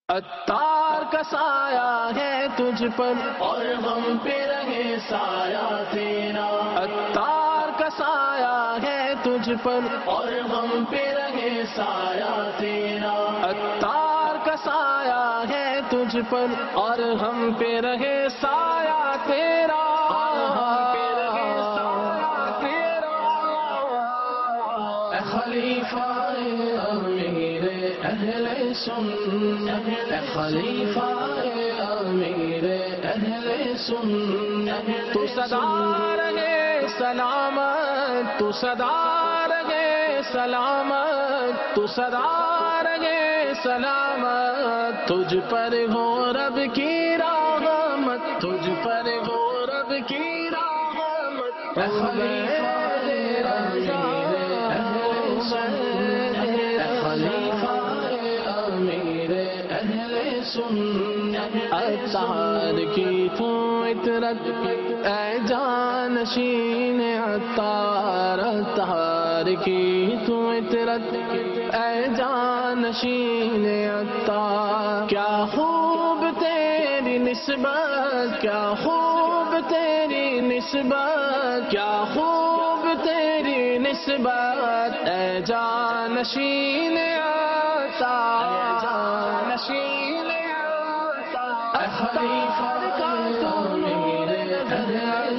عطار کا سایہ ہے تجھ پر اور ہم پہ رہے سایہ تیرا، عطار کا سایہ ہے تجھ پر اور ہم پہ رہے سایہ تیرا، عطار کا سایہ ہے تجھ پر اور ہم پہ رہے سایہ تیرا، اے خلیفہ امیر اہل سنت، اے خلیفہ امیر اہل سنت، تو سدا رہے سلامت، تو سدا رہے سلامت، تو سدا رہے سلامت، تجھ پر ہو رب کی رحمت، تجھ پر ہو رب کی رحمت، اے خلیفہ عطار کی تو عطرت اے جانشین عطار، عطار کی تو عطرت اے جانشین عطار، کیا خوب تیری نسبت، کیا خوب تیری نسبت، کیا خوب تیری نسبت اے جانشین عطار، جانشین اے خلیفہ امیر اہل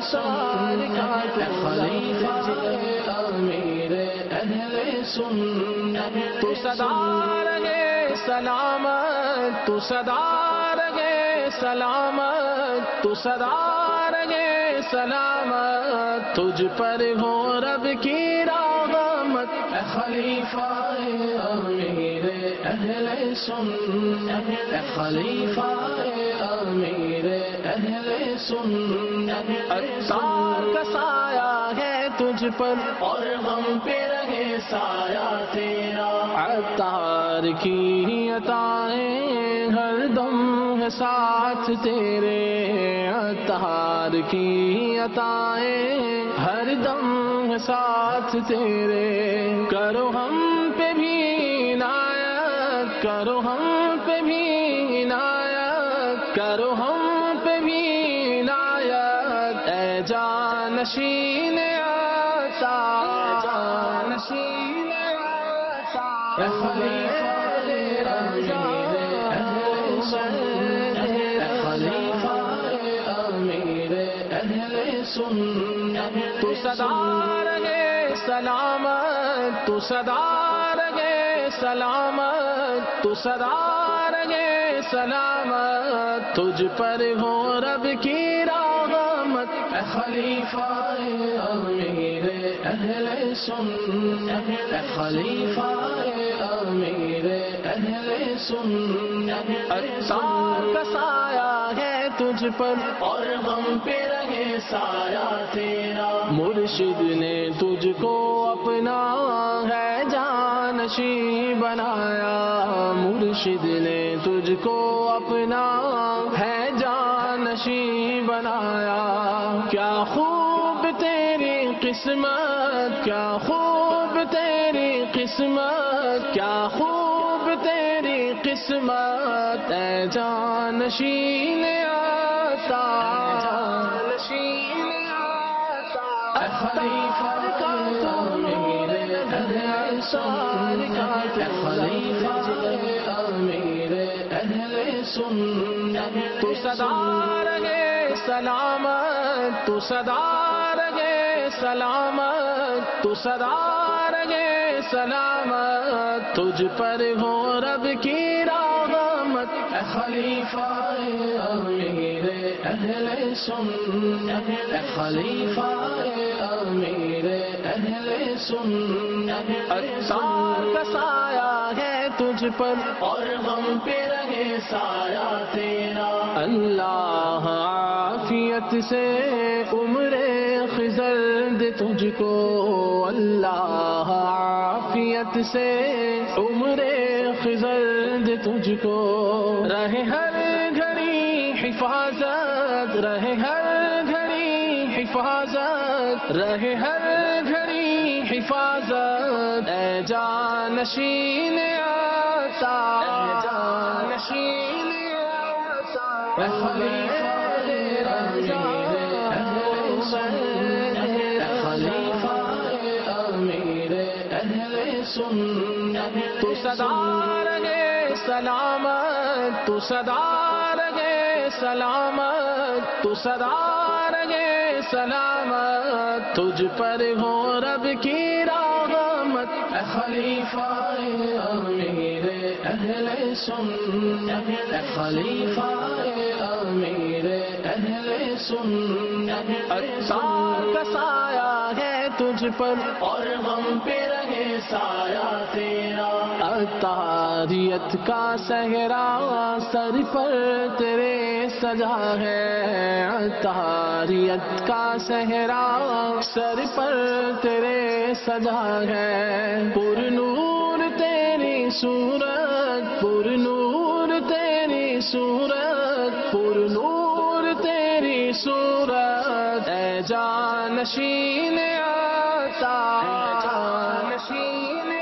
سنت، اے خلیفہ امیر اہل سنت، تو سدا رہے سلامت، تو سدا رہے سلامت، تو سدا رہے سلامت، تجھ پر ہو رب کی رحمت، اے خلیفہ امیر اہل سنت، اے خلیفہ امیر اہل سنت، عطار کا سایہ ہے تجھ پر اور ہم پہ رہے سایہ تیرا، عطار کی عطائیں ہر دم ہے ساتھ تیرے، عطار کی عطائیں ہر دم ہے ساتھ تیرے، کرو ہم پہ بھی عنایت، کرو ہم پہ بھی عنایت، کرو ہم پہ بھی عنایت اے جانشین عطار، جانشین اے خلیفہ امیر اہل سنت، اے خلیفہ امیر اہل سنت، تو سدا رہے سلامت، تو سدا رہے سلامت، تو سدا رہے سلامت، تجھ پر ہو رب کی رحمت، اے خلیفہ امیر اہل سنت، اے خلیفہ امیر اہل سنت، عطار کا سایہ ہے تجھ پر اور ہم پہ رہے سایہ تیرا، مرشد نے تجھ کو اپنا ہے جانشین بنایا، مرشد نے تجھ کو اپنا ہے جانشین بنایا، کیا خوب تیری قسمت، کیا خوب تیری قسمت، کیا خوب تیری قسمت اے جانشین عطار، جانشین اے خلیفہ امیر اہل سنت، اے خلیفہ امیر اہل سنت، تو سدا رہے سلامت، تو سدا رہے سلامت، تو سدا رہے سلامت، تجھ پر ہو رب کی رحمت، اے خلیفہ امیر اہل سنت، اے خلیفہ امیر اہل سنت، عطار کا سایہ ہے تجھ پر اور ہم پہ رہے سایہ تیرا، اللہ عافیت سے عمر خضر دے تجھ کو، اللہ عافیت سے عمر خضر دے تجھ کو، رہے ہر گھڑی حفاظت، رہے ہر گھڑی حفاظت، رہے ہر گھڑی حفاظت اے جانشین عطار، نشین اے خلیفہ خلیفہ امیر اہل سنت تو صدا رہے سلامت تو صدا رہے سلامت تو صدا رہے سلامت تجھ پر ہو رب کی رحمت اے خلیفہ امیر اہل سنت اے خلیفہ امیر اہل سنت عطار کا سایہ ہے تجھ پر اور ہم پہ رہے سایہ تیرا عطاریت کا صحرا سر پر تیرے سجا ہے عطاریت کا صحرا سر پر تیرے سجا ہے پر نور تیری صورت پر نور تیری صورت پر نور تیری صورت اے جانشین عطا جانشین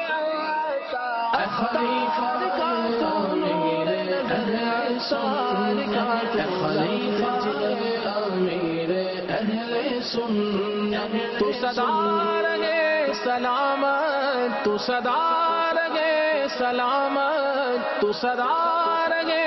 اے خلیفہ امیر اہل سنت اے خلیفہ امیر اہل سنت تو صدا رہے سلامت تو صدا رہے سلامت تو صدا رہے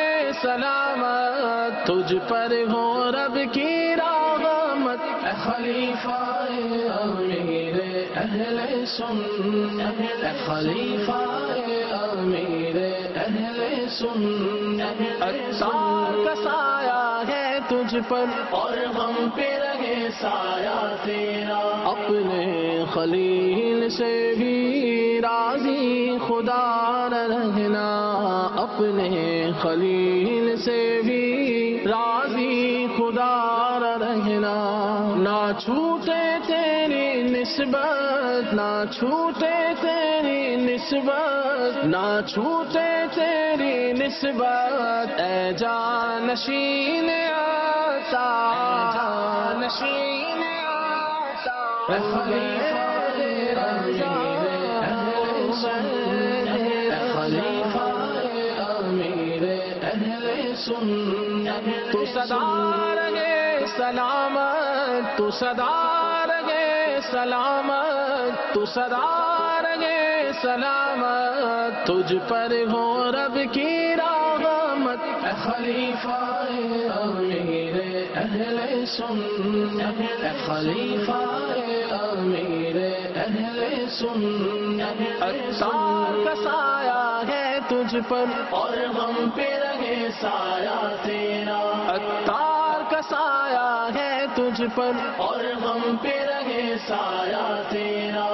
سلامت تجھ پر ہو رب کی رحمت اے خلیفہ امیر اہل سنت اے خلیفہ امیر اہل سنت عطار کا سایہ ہے تجھ پر اور ہم پہ رہے سایہ تیرا اپنے خلیل سے بھی راضی خدا رہنا اپنے خلیل سے بھی راضی خدا رہنا نہ چھوٹے تیری نسبت نہ چھوٹے تیری نسبت نہ چھوٹے تیری نسبت اے جانشین عطا جانشین عطا اے خلیفہ خلیفہ امیر اہل سنت تو صدا رہے سلامت تو صدا رہے سلامت تو صدا رہے سلامت تجھ پر ہو رب کی رحمت اے خلیفہ امیر اہل سنت اے خلیفہ امیر اہل سنت عطار کا سایہ ہے تجھ پر اور ہم پہ رہے سایہ تیرا عطار کا سایہ ہے تجھ پر اور ہم پہ رہے سایہ تیرا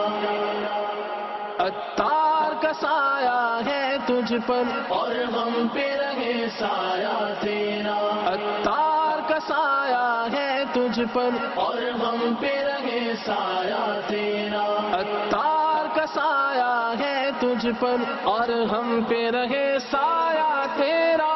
عطار کا سایہ ہے تجھ پر اور ہم پہ رہے سایہ تیرا عطار کا سایہ ہے تجھ پر اور ہم پہ رہے سایہ تیرا عطار کا سایہ ہے تجھ پر اور ہم پہ رہے سایہ تیرا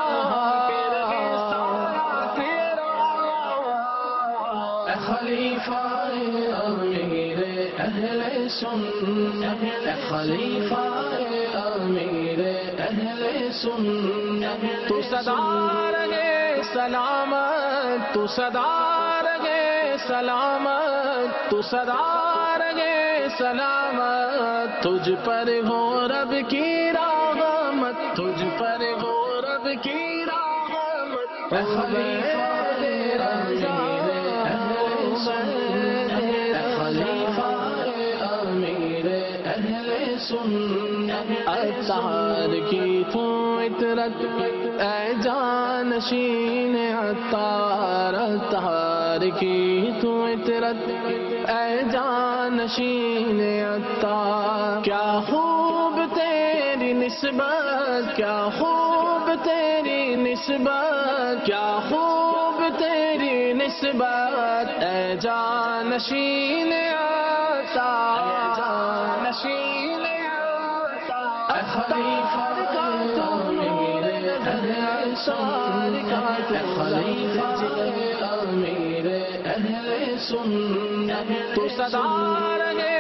اے خلیفہ امیر اہل سنت اے خلیفہ امیر اہل سنت تو صدا رہے سلامت تو صدا رہے سلامت تو صدا رہے سلامت تجھ پر ہو رب کی رحمت تجھ پر ہو رب کی رحمت اے خلیفہ امیر اہل سنت اے خلیفہ امیر اہل سنت عطار کی تو عطرت اے جانشین عطار عطار کی تو عطرت اے جانشین عطار کیا خوب تیری نسبت کیا خوب تیری نسبت کیا خوب تیری نسبت اے جانشین عطار جانشین اے خلیفہ امیر اہل سنت اے خلیفہ امیر اہل سنت تو صدا رہے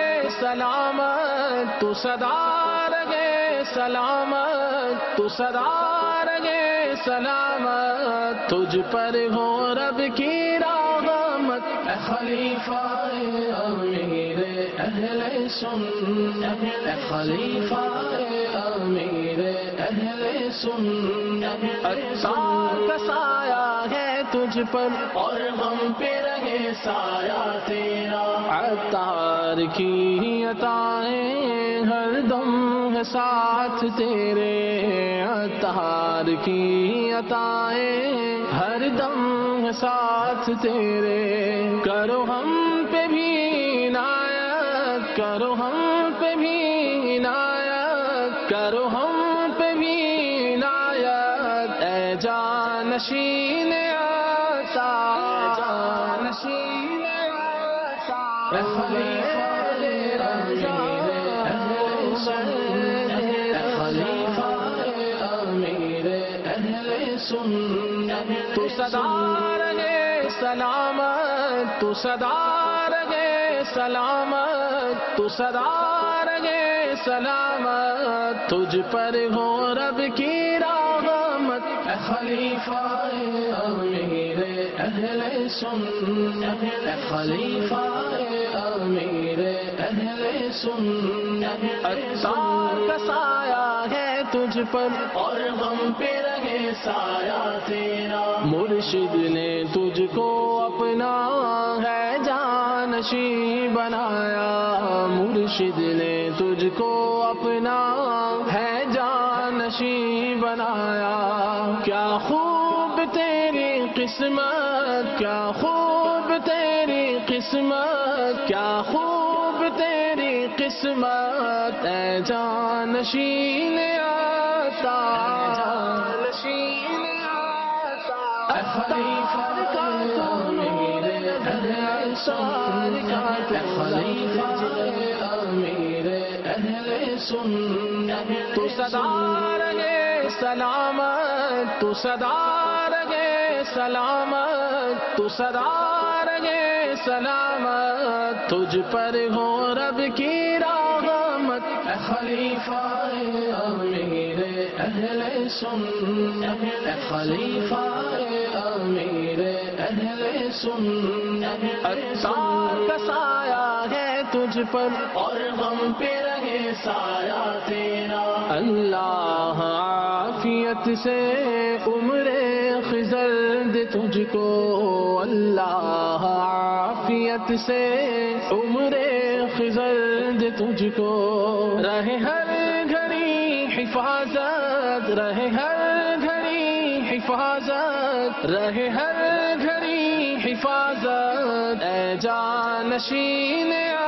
سلامت تو صدا رہے سلامت تو صدا رہے سلامت تجھ پر ہو رب کی رحمت اے خلیفہ امیر اہل سنت اے خلیفہ امیر اہل سنت عطار کا سایہ ہے تجھ پر اور ہم پہ رہے سایہ تیرا عطار کی عطائیں ہر دم ہے ساتھ تیرے عطار کی عطائیں ہر دم ہے ساتھ تیرے کرو ہم پہ بھی عنایت کرو ہم پہ بھی عنایت کرو ہم پہ بھی عنایت اے جانشین عطار جانشین عطار اے خلیفہ امیر اہل سنت اے خلیفہ امیر اہل سنت تو صدا رہے سلامت تو صدا رہے سلامت تو صدا رہے سلامت تجھ پر ہو رب کی رحمت اے خلیفہ امیر اہل سنت اے خلیفہ امیر اہل سنت عطار کا سایہ ہے تجھ پر اور ہم پہ رہے سایہ تیرا مرشد نے تجھ کو اپنا ہے جانشیں بنایا مرشد نے تجھ کو اپنا ہے جانشیں بنایا کیا خوب تیری قسمت کیا خوب تیری قسمت کیا خوب تیری قسمت اے جانشین عطار جانشین عطار اے خلیفہ امیر اہل سنت اے خلیفہ امیر اہل سنت تو صدا رہے سلامت تو صدا رہے سلامت تو صدا رہے سلامت تجھ پر ہو رب کی رحمت اے خلیفہ امیر اہل سنت اے خلیفہ امیر اہل سنت عطار کا سایہ ہے تجھ پر اور ہم پہ رہے سایہ تیرا اللہ عافیت سے عمر خضر دے تجھ کو اللہ عافیت سے عمر خضر دے تجھ کو رہے ہر گھڑی حفاظت رہے ہر گھڑی حفاظت رہے ہر گھڑی حفاظت اے جانشین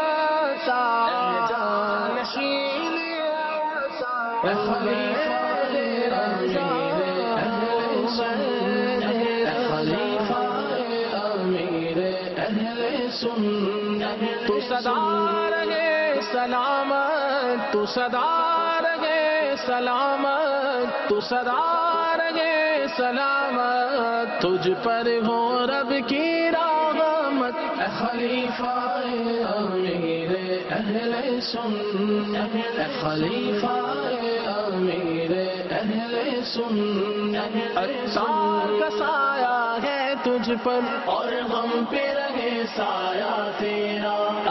عطار جانشین عطار اے خلیفہ امیر اہل سنت اے خلیفہ امیر اہل سنت تو صدا رہے سلامت تو صدا رہے سلامت تو صدا رہے سلامت تجھ پر ہو رب کی رحمت اے خلیفہ امیر اہل سنت اے خلیفہ امیر اہل سنت عطار کا سایہ ہے تجھ پر اور ہم پہ رہے سایہ تیرا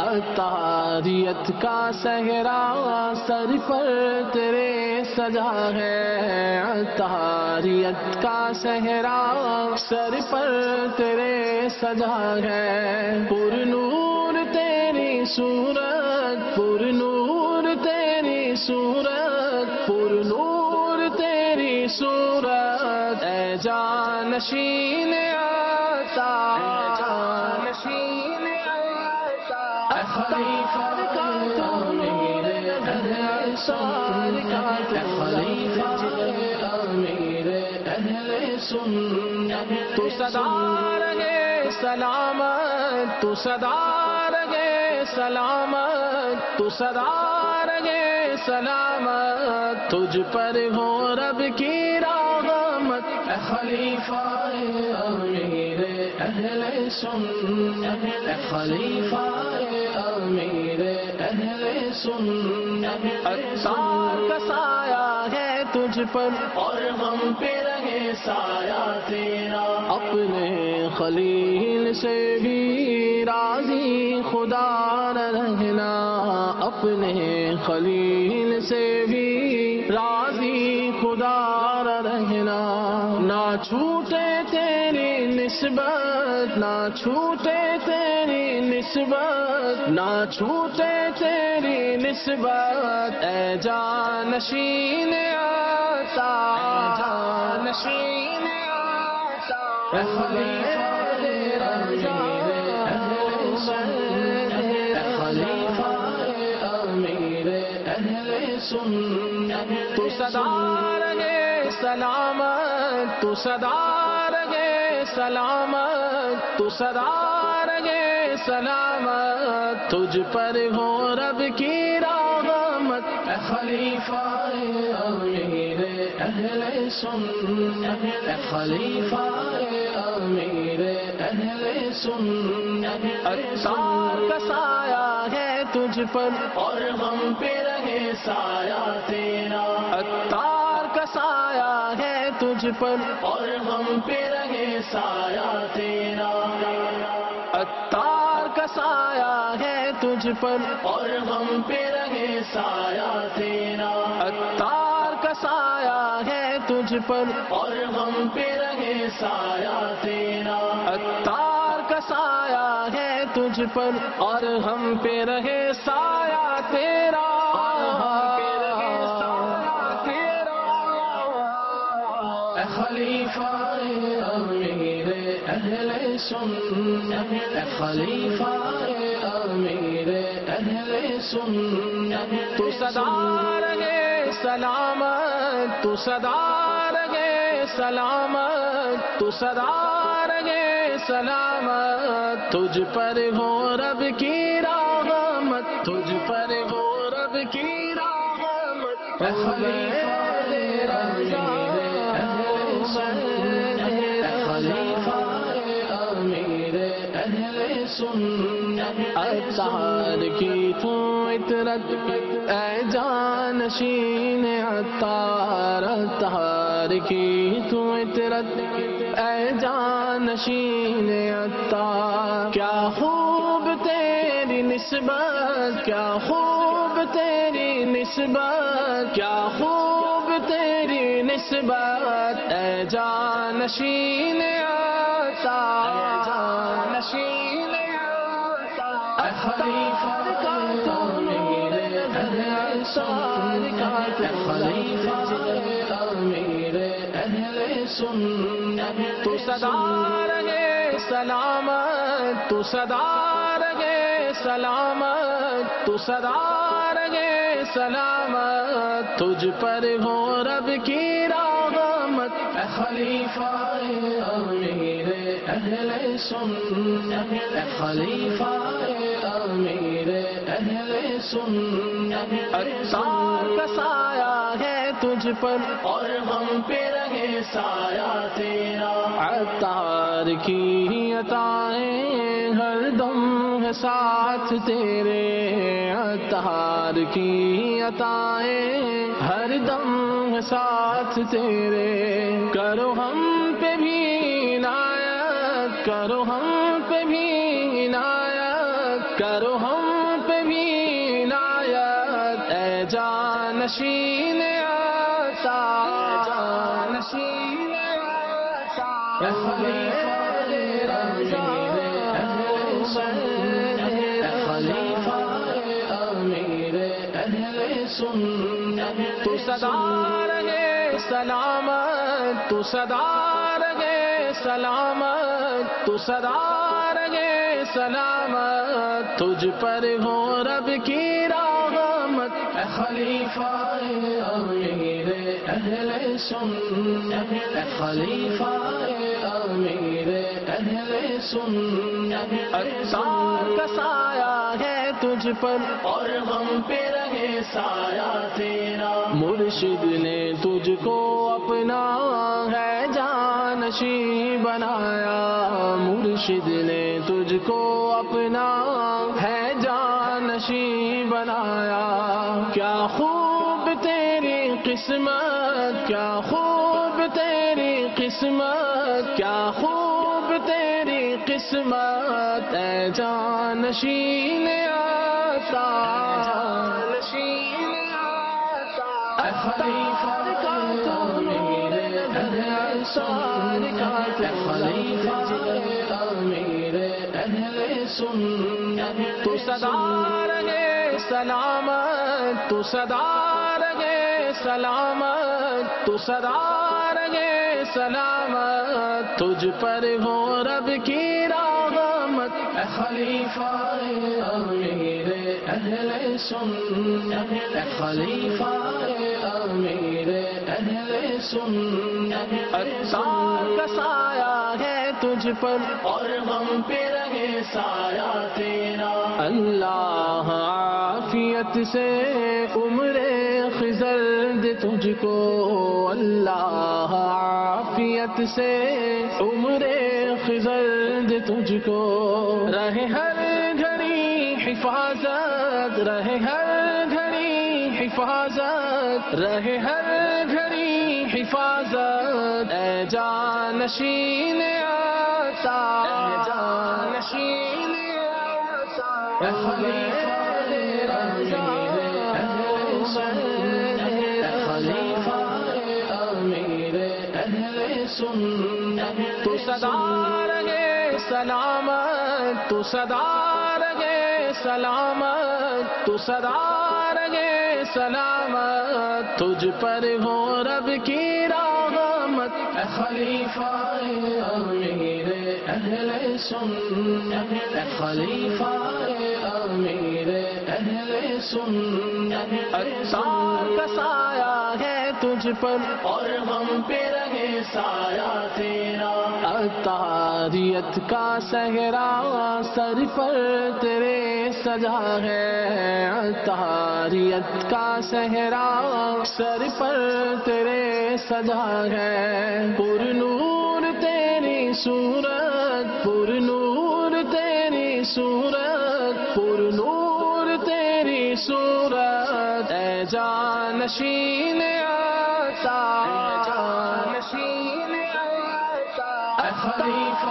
عطاریت کا صحرا سر پر تیرے سجا ہے عطاریت کا صحرا سر پر تیرے سجا ہے پر نور تیری صورت پر نور تیری صورت پر نور تیری صورت اے جانشین عطار جانشین عطار اے خلیفہ امیر اہل سنت اے خلیفہ امیر اہل سنت تو صدا رہے سلامت تو صدا رہے سلامت تو صدا رہے سلامت تجھ پر ہو رب کی رحمت اے خلیفہ امیر اہل سنت اے خلیفہ امیر اہل سنت عطار کا سایہ ہے تجھ پر اور ہم پہ رہے سایہ تیرا، اپنے خلیل سے بھی راضی خدا نہ رہنا، اپنے خلیل سے بھی راضی خدا نہ رہنا، نہ چھوٹے تیری نسبت، نہ چھوٹے تیری نسبت، نہ چھوٹے تیری نسبت، اے جانشین عطا، جانشین عطا، اے خلیفہ امیر اہل سنت، تو سدا رہے سلامت، تو سدا رہے سلامت، تو سدا رہے سلامت، تجھ پر ہو رب کی رحمت، اے خلیفہ امیر اہل سنت، اے خلیفہ امیر اہل سنت، عطار کا سایہ ہے تجھ پر اور ہم پہ رہے سایہ تیرا، عطار کا سایہ ہے تجھ پر اور ہم پہ رہے سایہ تیرا، عطار کا سایہ ہے تجھ پر اور ہم پہ رہے سایہ تیرا، عطار کا سایہ ہے تجھ پر اور ہم پہ رہے سایہ تیرا، عطار کا سایہ ہے تجھ پر اور ہم پہ رہے سایہ تیرا، اے خلیفہ امیر اہل سنت، اے خلیفہ امیر اہل سنت، تو سدا رہے سلامت، تو سدا رہے سلامت، تو سدا رہے سلامت، تجھ پر ہو رب کی رحمت، تجھ پر ہو رب کی رحمت، اے خلیفہ عطار کی تو عطرت اے جانشین عطار، عطار کی تو عطرت اے جانشین عطار، کیا خوب تیری نسبت، کیا خوب تیری نسبت، کیا خوب تیری نسبت، اے جانشین عطار، جانشین اے خلیفہ امیر اہل سنت، اے خلیفہ امیر اہل سنت، تو سدا رہے سلامت، تو سدا رہے سلامت، تو سدا رہے سلامت، تجھ پر ہو رب کی رحمت، اے خلیفہ امیر اہل سنت، اے خلیفہ امیر اہل سنت، عطار کا سایہ ہے تجھ پر اور ہم پہ رہے سایہ تیرا، عطار کی عطائیں ہر دم ہے ساتھ تیرے، عطار کی عطائیں ہر دم ہے ساتھ تیرے، کرو ہم پہ بھی عنایت، کرو ہم پہ بھی عنایت، کرو ہم پہ بھی عنایت، اے جانشین عطا، جانشین عطا، اے خلیفہ امیر اہل سنت، اے خلیفہ امیر اہل سنت، تو سدا رہے سلامت، تو سدا رہے سلامت، تو سدا رہے سلامت، تجھ پر ہو رب کی رحمت، اے خلیفہ امیر اہل سنت، اے خلیفہ امیر اہل سنت، عطار کا سایہ ہے تجھ پر اور ہم پہ رہے سایہ تیرا، مرشد نے تجھ کو اپنا ہے جانشین بنایا، مرشد نے تجھ کو اپنا ہے جانشین بنایا، کیا خوب تیری قسمت، کیا خوب تیری قسمت، عصمت کیا خوب تیری قسمت اے جانشین آتا اے خلیفہ امیر اہل سنت اے خلیفہ امیر اہل سنت تو صدا رہے سلامت تو صدا رہے سلامت تو صدا رہے سلامت تجھ پر ہو رب کی رحمت اے خلیفہ امیر اہل سنت اے خلیفہ امیر اہل سنت عطار کا سایہ ہے تجھ پر اور غم پہ رہے سایہ تیرا اللہ عافیت سے عمر خضر دے تجھ کو اللہ عافیت سے عمر خضر دے تجھ کو رہے ہر گھڑی حفاظت رہے ہر گھڑی حفاظت رہے ہر گھڑی حفاظت اے جانشین آتا اے جانشین آتا اے خلیفہ تو صدا رہے سلامت تو صدا رہے سلامت تو صدا رہے سلامت تجھ پر ہو رب کی رحمت اے خلیفہ امیر اہل سنت اے خلیفہ امیر اہل سنت عطار کا سایہ ہے تجھ پر اور غم پہ رہے سایہ تیرا عطاریت کا صحرا سر پر تیرے سجا ہے عطاریت کا صحرا سر پر تیرے سجا ہے پر نور تیری صورت پر نور تیری صورت پر نور تیری صورت اے جانشین آتا جانشین آتا اے خلیفہ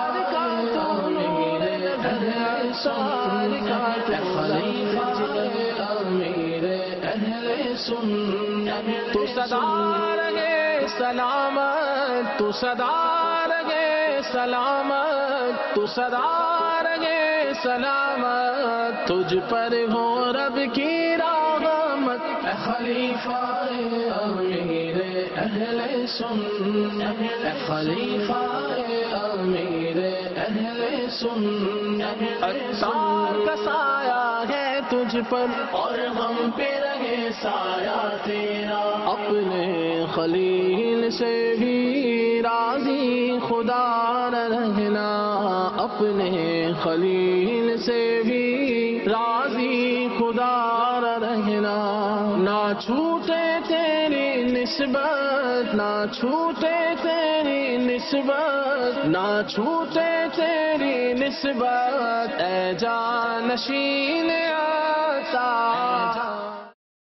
امیر اہل سنت اے خلیفہ امیر اہل سنت تو صدا رہے سلامت تو صدا رہے سلامت تو صدا رہے سلامت تجھ پر ہو رب کی رحمت اے خلیفہ امیر اہل سنت اے خلیفہ امیر اہل سنت عطار کا سایہ ہے تجھ پر اور غم پہ رہے سایہ تیرا اپنے خلیل سے بھی راضی خدا نہ رہنا اپنے خلیل سے بھی راضی خدا نہ رہنا نہ چھوٹے تیری نسبت نہ چھوٹے تیری نسبت نہ چھوٹے تیری نسبت اے جانشین آتا